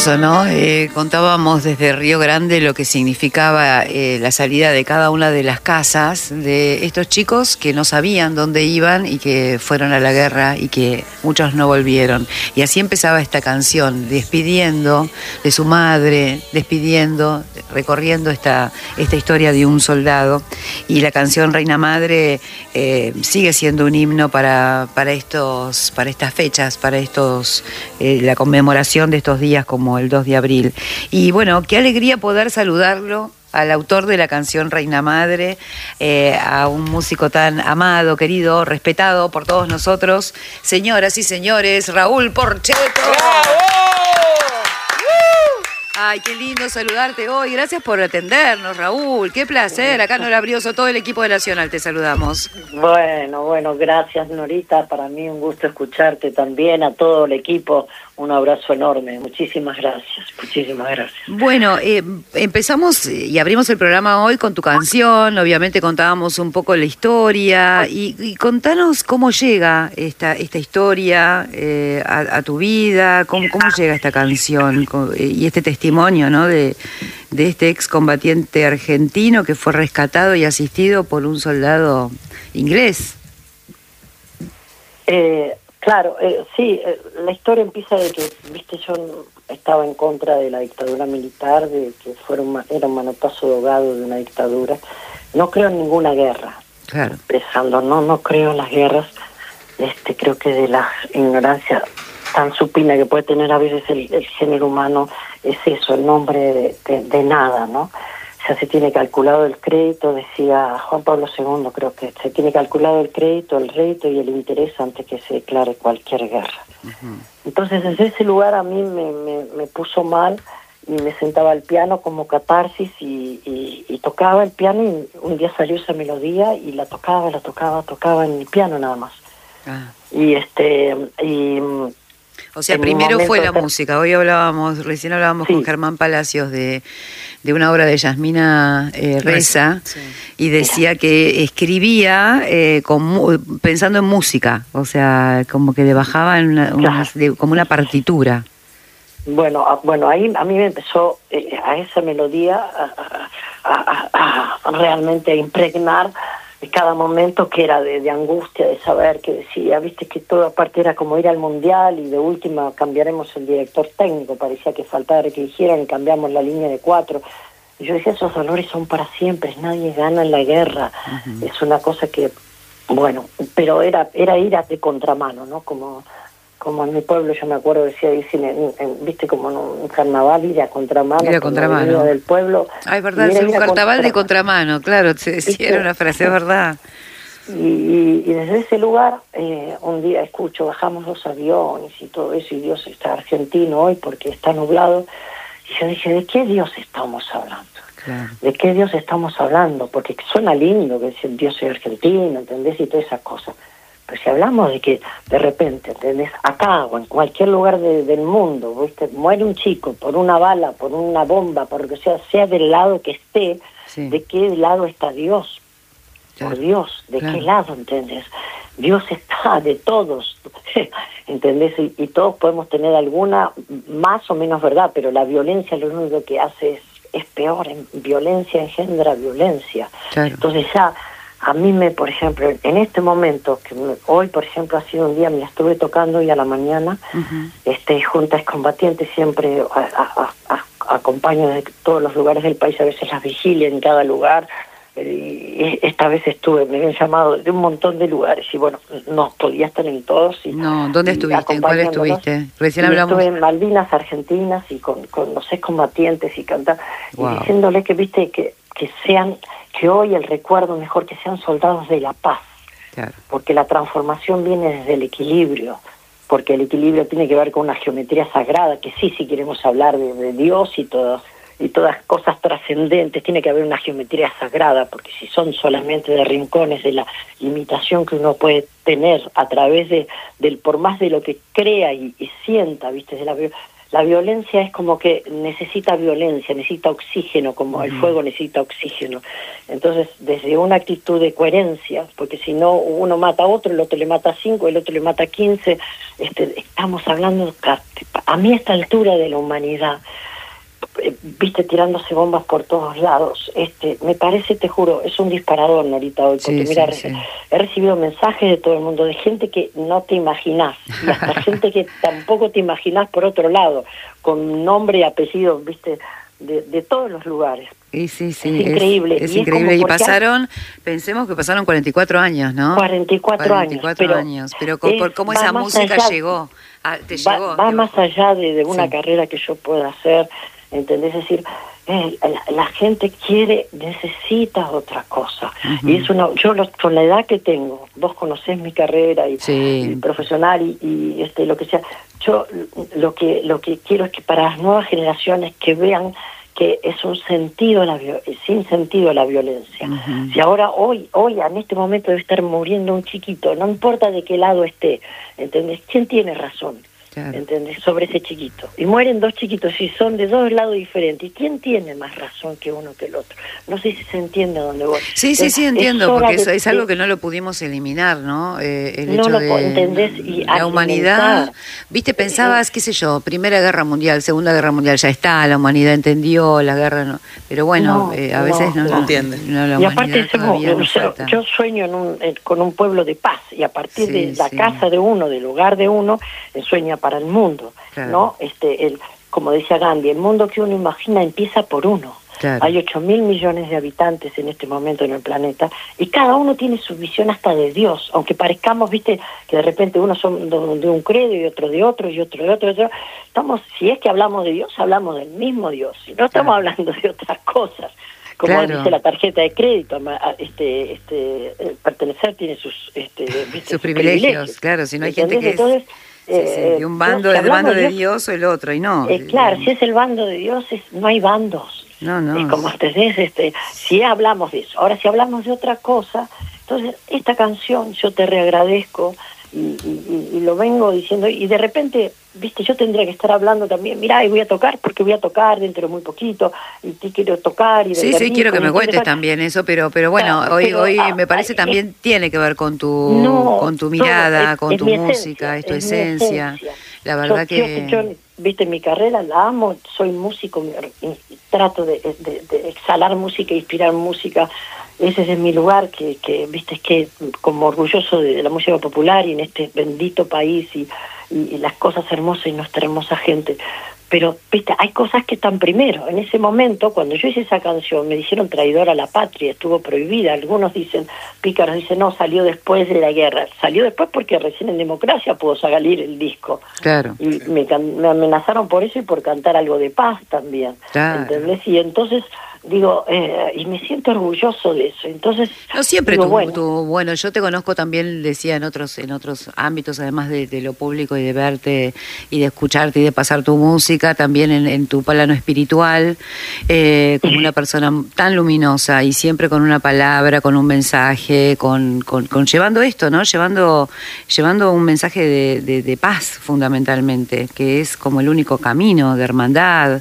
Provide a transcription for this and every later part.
hermoso, ¿no? Contábamos desde Río Grande lo que significaba la salida de cada una de las casas de estos chicos que no sabían dónde iban y que fueron a la guerra y que muchos no volvieron. Y así empezaba esta canción, despidiendo de su madre, despidiendo, recorriendo esta historia de un soldado. Y la canción Reina Madre sigue siendo un himno para estas fechas, para la conmemoración de estos días como el 2 de abril. Y bueno, qué alegría poder saludarlo al autor de la canción Reina Madre, a un músico tan amado, querido, respetado por todos nosotros. Señoras y señores, Raúl Porcheto. ¡Bravo! Ay, qué lindo saludarte hoy. Gracias por atendernos, Raúl. Qué placer. Acá Nora Brioso, todo el equipo de Nacional, te saludamos. Bueno, gracias, Norita. Para mí un gusto escucharte también, a todo el equipo. Un abrazo enorme. Muchísimas gracias. Bueno, empezamos y abrimos el programa hoy con tu canción. Obviamente contábamos un poco la historia. Y contanos cómo llega esta historia a tu vida, cómo llega esta canción y este testimonio, ¿no? de este excombatiente argentino que fue rescatado y asistido por un soldado inglés. Claro, sí, la historia empieza de que, viste, yo estaba en contra de la dictadura militar, de que era un manotazo de ahogado de una dictadura. No creo en ninguna guerra. Claro. Empezando, no creo en las guerras. Creo que de la ignorancia tan supina que puede tener a veces el género humano es eso, el nombre de nada, ¿no? Ya se tiene calculado el crédito, decía Juan Pablo II, creo que se tiene calculado el crédito, el rédito y el interés antes que se declare cualquier guerra. Uh-huh. Entonces, desde ese lugar a mí me puso mal y me sentaba al piano como catarsis y tocaba el piano y un día salió esa melodía y la tocaba en el piano nada más. Ah. O sea, primero fue la música. Recién hablábamos sí. Con Germán Palacios de una obra de Yasmina Reza, sí. Y decía que escribía pensando en música, o sea, como que le bajaba como una partitura. Bueno, ahí a mí me empezó a esa melodía a realmente impregnar cada momento que era de angustia, de saber que decía, viste que todo aparte era como ir al mundial y de última cambiaremos el director técnico, parecía que faltaba que dijeran y cambiamos la línea de 4. Y yo decía, esos dolores son para siempre, nadie gana en la guerra. Uh-huh. Es una cosa que, bueno, pero era ir de contramano, ¿no? Como en mi pueblo, yo me acuerdo, decía, viste, como en un carnaval, ir a contramano. Ir a contramano. Del pueblo. Ay, verdad, es un carnaval de contramano, claro, se decía, era una frase, es verdad. Y desde ese lugar, un día escucho, bajamos los aviones y todo eso, y Dios está argentino hoy porque está nublado. Y yo dije, ¿de qué Dios estamos hablando? Claro. ¿De qué Dios estamos hablando? Porque suena lindo que Dios es argentino, ¿entendés? Y todas esas cosas. Pero si hablamos de que de repente, ¿entendés? Acá o en cualquier lugar del mundo, ¿viste? Muere un chico por una bala, por una bomba, por lo que sea del lado que esté, sí. ¿De qué lado está Dios? Claro. Por Dios, ¿de qué lado, entendés? Dios está de todos, ¿entendés? Y todos podemos tener alguna más o menos verdad, pero la violencia lo único que hace es peor, violencia engendra violencia. Claro. Entonces ya, a mí por ejemplo, en este momento, hoy por ejemplo ha sido un día, me estuve tocando hoy a la mañana, uh-huh. Junta excombatientes, siempre acompaño de todos los lugares del país, a veces las vigilias en cada lugar. Y esta vez me habían llamado de un montón de lugares y bueno, no podía estar en todos. No, ¿dónde estuviste? ¿En cuál estuviste? Recién hablamos. Estuve en Malvinas, Argentinas, y con los excombatientes y cantar, wow. Y diciéndole que viste que hoy el recuerdo mejor que sean soldados de la paz. Claro. Porque la transformación viene desde el equilibrio, porque el equilibrio tiene que ver con una geometría sagrada, que sí queremos hablar de Dios y todas cosas trascendentes, tiene que haber una geometría sagrada, porque si son solamente de rincones de la limitación que uno puede tener a través del por más de lo que crea y sienta, ¿viste? la violencia es como que necesita violencia, necesita oxígeno, como el fuego necesita oxígeno. Entonces, desde una actitud de coherencia, porque si no, uno mata a otro, el otro le mata a 5, el otro le mata a 15, estamos hablando, a mí a esta altura de la humanidad, viste, tirándose bombas por todos lados, me parece, te juro, es un disparador, Norita, hoy, porque mira, he recibido mensajes de todo el mundo, de gente que no te imaginás, y hasta gente que tampoco te imaginás por otro lado, con nombre y apellido, viste, de todos los lugares. Sí, es increíble. Es increíble. Y pasaron, pensemos que pasaron 44 años, ¿no? 44 años. Pero por cómo esa música llegó, va más allá de una carrera que yo pueda hacer, ¿entendés? Es decir, la gente necesita otra cosa. Y es con la edad que tengo, vos conocés mi carrera y profesional y lo que sea, yo lo que quiero es que para las nuevas generaciones que vean que es un sentido sin sentido la violencia. Si ahora hoy en este momento debe estar muriendo un chiquito, no importa de qué lado esté, ¿entendés? ¿Quién tiene razón? ¿Entendés? Sobre ese chiquito. Y mueren 2 chiquitos y son de 2 lados diferentes. ¿Y quién tiene más razón que uno que el otro? No sé si se entiende a dónde voy. Sí, entiendo, porque eso es algo que no lo pudimos eliminar, ¿no? El hecho de ¿entendés? Y la humanidad, viste, pensabas, qué sé yo, Primera Guerra Mundial, Segunda Guerra Mundial, ya está, la humanidad entendió, la guerra no, pero bueno, a veces no entiende. Y aparte yo sueño con un pueblo de paz, y a partir de la casa de uno, del hogar de uno, sueña para el mundo, ¿no? Como decía Gandhi, el mundo que uno imagina empieza por uno. Hay 8.000 millones de habitantes en este momento en el planeta, y cada uno tiene su visión hasta de Dios, aunque parezcamos, viste, que de repente unos son de un credo y otro de otro y otro de otro. Si es que hablamos de Dios, hablamos del mismo Dios, y no estamos hablando de otras cosas. Como dice la tarjeta de crédito, pertenecer tiene sus privilegios. Claro, si no hay gente que entonces, de un bando, el bando de Dios o el otro, y no. Claro, si es el bando de Dios, no hay bandos. No. Es como si hablamos de eso. Ahora, si hablamos de otra cosa, entonces esta canción yo te reagradezco y lo vengo diciendo, y de repente, viste, yo tendría que estar hablando también, mirá, y voy a tocar dentro de muy poquito, y te quiero tocar. Y sí, quiero que me cuentes también eso, pero bueno, hoy me parece también tiene que ver con tu mirada, con tu música, es tu esencia. La verdad yo, viste, mi carrera la amo, soy músico, trato de exhalar música, inspirar música. Ese es mi lugar, que viste, es que como orgulloso de la música popular y en este bendito país y las cosas hermosas y nuestra hermosa gente. Pero, viste, hay cosas que están primero. En ese momento, cuando yo hice esa canción, me dijeron traidora a la patria, estuvo prohibida. Algunos dicen, pícaros dicen, no, salió después de la guerra. Salió después porque recién en democracia pudo salir el disco. Claro. Y me amenazaron por eso y por cantar algo de paz también. Claro. ¿Entendés? Y entonces digo, y me siento orgulloso de eso. Entonces, no siempre digo, bueno, yo te conozco también, decía, en otros ámbitos, además de lo público y de verte y de escucharte y de pasar tu música, también en tu plano espiritual, como una persona tan luminosa y siempre con una palabra, con un mensaje, con llevando esto, ¿no? Llevando un mensaje de paz, fundamentalmente, que es como el único camino de hermandad.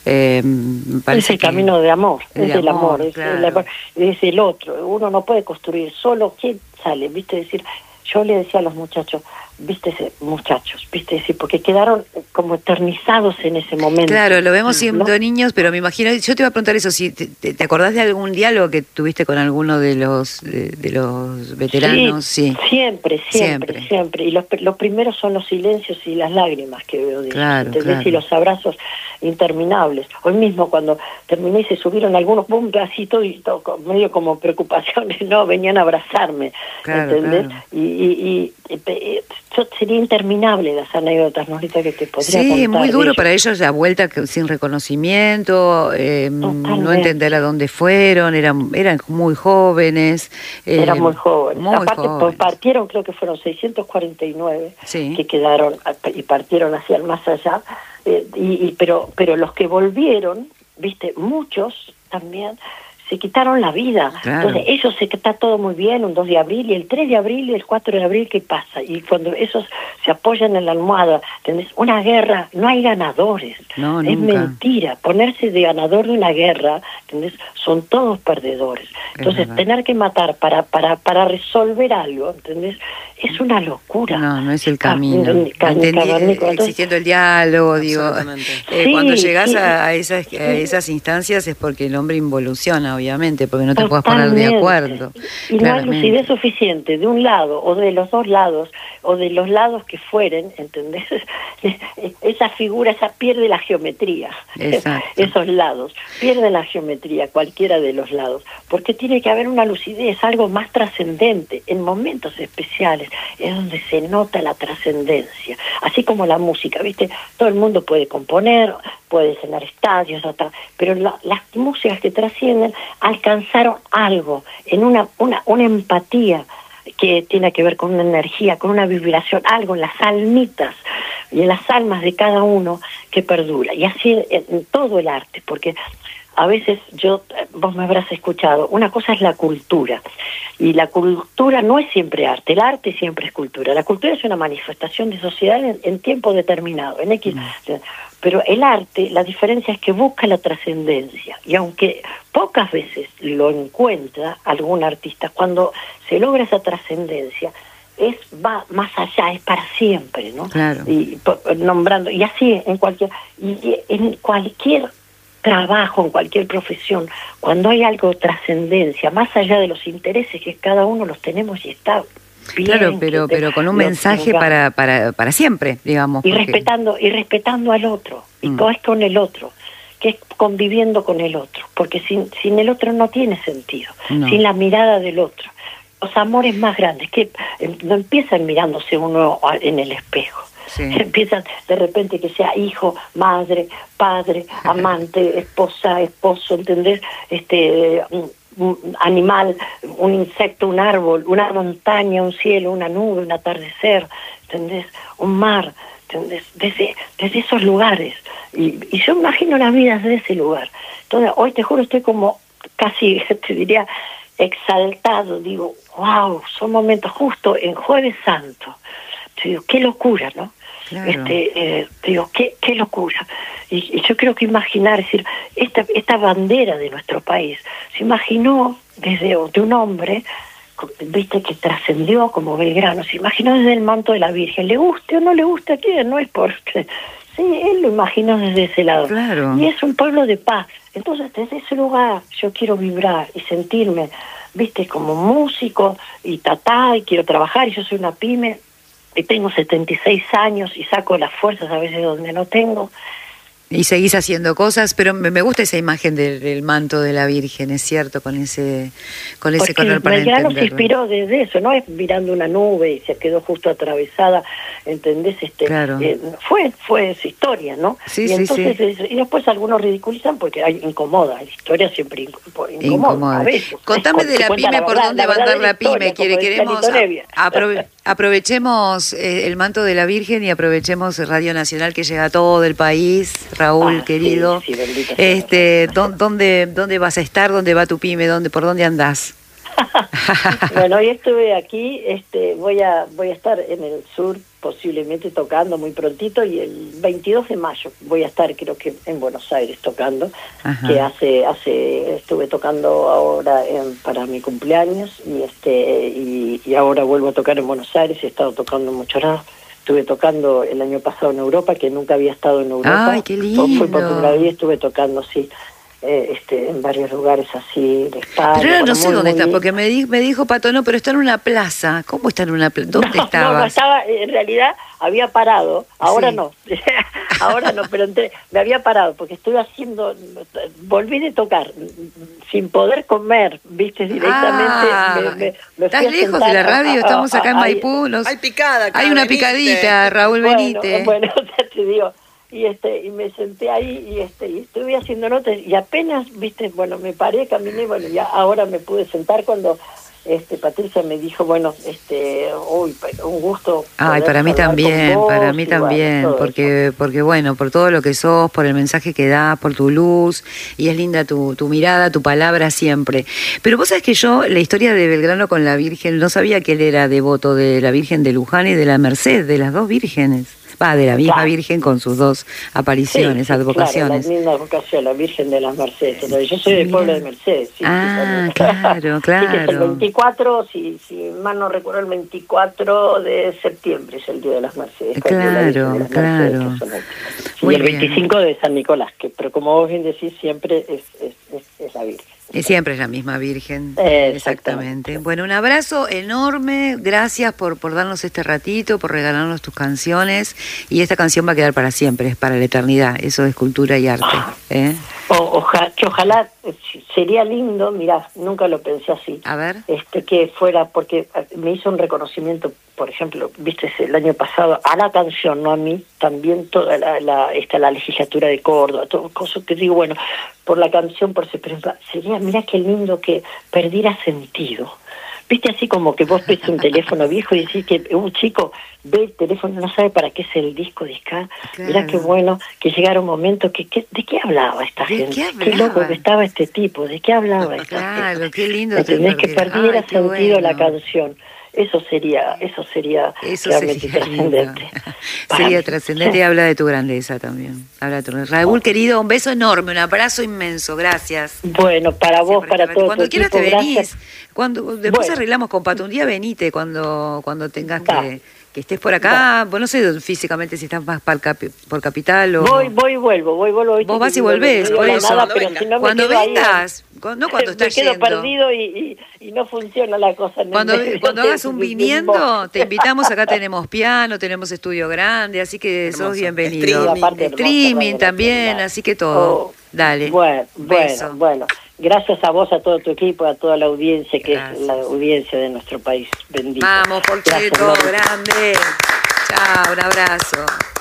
Es el camino de amor. Es el amor, claro. Es el otro. Uno no puede construir solo. ¿Quién sale? Viste, decir, yo le decía a los muchachos, viste, porque quedaron como eternizados en ese momento. Claro, lo vemos siendo niños, pero me imagino, yo te iba a preguntar eso, si te acordás de algún diálogo que tuviste con alguno de los veteranos. Sí. Siempre. Y los primeros son los silencios y las lágrimas que veo de ellos, ¿entendés? Y los abrazos interminables. Hoy mismo cuando terminé se subieron algunos, boom, así todo medio como preocupaciones, no, venían a abrazarme, ¿entendés? Claro. Y sería interminable las anécdotas, Norita, que te podría contar. Sí, muy duro para ellos la vuelta sin reconocimiento, no entender a dónde fueron, eran muy jóvenes. Eran muy jóvenes. Aparte, jóvenes. Partieron, creo que fueron 649 sí. que quedaron y partieron hacia el más allá, pero los que volvieron, viste, muchos también se quitaron la vida. Claro. Entonces, eso se está todo muy bien, un 2 de abril, y el 3 de abril y el 4 de abril, ¿qué pasa? Y cuando esos se apoyan en la almohada, ¿entendés? Una guerra, no hay ganadores. No, es nunca. mentira. Ponerse de ganador de una guerra, ¿entendés? Son todos perdedores. Entonces, tener que matar para resolver algo, ¿entendés? Es una locura. No, no es el camino. Entonces, existiendo el diálogo, digo, cuando llegas sí. a esas instancias es porque el hombre involuciona, obviamente, porque no te puedes poner de acuerdo. Y no hay lucidez suficiente de un lado o de los dos lados o de los lados que fueren, ¿entendés? Esa figura, esa pierde la geometría. Exacto. Esos lados, pierde la geometría, cualquiera de los lados, porque tiene que haber una lucidez, algo más trascendente. En momentos especiales es donde se nota la trascendencia, así como la música, ¿viste? Todo el mundo puede componer, puede llenar estadios, pero las músicas que trascienden alcanzaron algo, en una empatía que tiene que ver con una energía, con una vibración, algo en las almitas y en las almas de cada uno que perdura. Y así en todo el arte, porque a veces vos me habrás escuchado, una cosa es la cultura, y la cultura no es siempre arte, el arte siempre es cultura. La cultura es una manifestación de sociedad en tiempo determinado, en X. Pero el arte, la diferencia es que busca la trascendencia, y aunque pocas veces lo encuentra algún artista, cuando se logra esa trascendencia, va más allá, es para siempre, ¿no? Claro. Y nombrando, y así en cualquier trabajo, en cualquier profesión, cuando hay algo trascendencia, más allá de los intereses que cada uno los tenemos y está bien. Claro, pero con un mensaje para siempre, digamos. Y respetando al otro, y todo es con el otro, que es conviviendo con el otro, porque sin el otro no tiene sentido, sin la mirada del otro. Los amores más grandes, que no empiezan mirándose uno en el espejo. Sí. Empiezan de repente que sea hijo, madre, padre, amante, esposa, esposo, ¿entendés? Un animal, un insecto, un árbol, una montaña, un cielo, una nube, un atardecer, ¿entendés? Un mar, ¿entendés? Desde esos lugares. Y yo imagino la vida desde ese lugar. Entonces, hoy te juro, estoy como casi, te diría, exaltado. Digo, wow, son momentos justo en Jueves Santo. Te digo, qué locura, ¿no? Claro. Te digo, qué locura. Y yo creo que imaginar, es decir, esta bandera de nuestro país se imaginó de un hombre, viste, que trascendió como Belgrano, se imaginó desde el manto de la Virgen, le guste o no le guste a quién, no es porque sí, él lo imaginó desde ese lado. Claro. Y es un pueblo de paz. Entonces, desde ese lugar yo quiero vibrar y sentirme, viste, como músico y y quiero trabajar, y yo soy una pyme y tengo 76 años y saco las fuerzas a veces donde no tengo. Y seguís haciendo cosas, pero me gusta esa imagen del manto de la Virgen, es cierto, con ese color para Belgrano se inspiró desde eso, no es mirando una nube y se quedó justo atravesada, ¿entendés? Claro. Fue esa historia, ¿no? Sí, y entonces y después algunos ridiculizan porque incomoda, la historia siempre incomoda. A veces. Contame de la pyme, por dónde va a andar la pyme, queremos aprovechemos el manto de la Virgen y aprovechemos Radio Nacional que llega a todo el país. Raúl, querido, sí, ¿dónde vas a estar? ¿Dónde va tu pyme? ¿Por dónde andás? Bueno, hoy estuve aquí, voy a estar en el sur, posiblemente tocando muy prontito, y el 22 de mayo voy a estar, creo que en Buenos Aires tocando. Ajá. Que estuve tocando ahora para mi cumpleaños, y ahora vuelvo a tocar en Buenos Aires, he estado tocando en muchos lados. Estuve tocando el año pasado en Europa, que nunca había estado en Europa. ¡Ay, qué lindo! Fui por primera vez, estuve tocando, sí, en varios lugares así, de España. Pero no sé dónde estás, porque me dijo Pato, no, pero está en una plaza. ¿Cómo está en una plaza? ¿Dónde estabas? No, estaba, en realidad había parado, ahora no, ahora no, pero me había parado, porque volví de tocar, sin poder comer, viste, directamente. Me ¿Estás lejos de la radio? Estamos acá en Maipú. Hay picada acá, hay una picadita, Raúl, venite. Bueno, ya te digo. Y me senté ahí y estuve haciendo notas, y apenas, viste, bueno, me paré, caminé, bueno, ya ahora me pude sentar cuando Patricia me dijo, bueno, uy, un gusto. Ay, para mí también, para mí también, bueno, porque bueno, por todo lo que sos, por el mensaje que das, por tu luz, y es linda tu mirada, tu palabra siempre. Pero vos sabés que yo, la historia de Belgrano con la Virgen, no sabía que él era devoto de la Virgen de Luján y de la Merced, de las dos vírgenes. De la misma Virgen con sus dos apariciones, advocaciones. Claro, la misma advocación, la Virgen de las Mercedes. Yo soy del pueblo de Mercedes. Claro. Sí, que es el 24, si mal no recuerdo, el 24 de septiembre es el Día de las Mercedes. Claro. Y el 25 de San Nicolás, pero como vos bien decís, siempre es la Virgen. Y siempre es la misma Virgen. Exactamente. Bueno, un abrazo enorme, gracias por darnos este ratito, por regalarnos tus canciones, y esta canción va a quedar para siempre, es para la eternidad, eso es cultura y arte. Ojalá, sería lindo, mirá, nunca lo pensé así. A ver. Que fuera, porque me hizo un reconocimiento, por ejemplo, viste, el año pasado, a la canción, no a mí, también toda la legislatura de Córdoba, todo, cosas que digo, bueno, por la canción, pero sería, mirá qué lindo que perdiera sentido. Viste, así como que vos ves un teléfono viejo y decís que un chico ve el teléfono, no sabe para qué es el disco discar. Claro. Mirá qué bueno que llegara un momento ¿de qué hablaba esta gente? Qué loco que estaba este tipo, ¿de qué hablaba esta gente? Claro, qué lindo. Tenés que perdiera sentido la canción. Eso sería realmente trascendente. Sería trascendente y habla de tu grandeza también. Raúl, querido, un beso enorme, un abrazo inmenso, gracias. Bueno, para vos, para todos. Cuando quieras te venís. Después bueno. Arreglamos con Pato, un día venite cuando tengas que estés por acá. Vos no sé físicamente si estás más por Capital o... Voy y vuelvo. Vos vas y volvés, por eso. Cuando vengas, no cuando estás yendo. Me quedo perdido y no funciona la cosa. Cuando hagas un viniendo, te invitamos. Acá tenemos piano, tenemos estudio grande, así que sos bienvenido. Streaming también, así que todo. Dale. Bueno. Gracias a vos, a todo tu equipo, a toda la audiencia, que es la audiencia de nuestro país. Bendito. Vamos, Porchito, grande. Chao, un abrazo.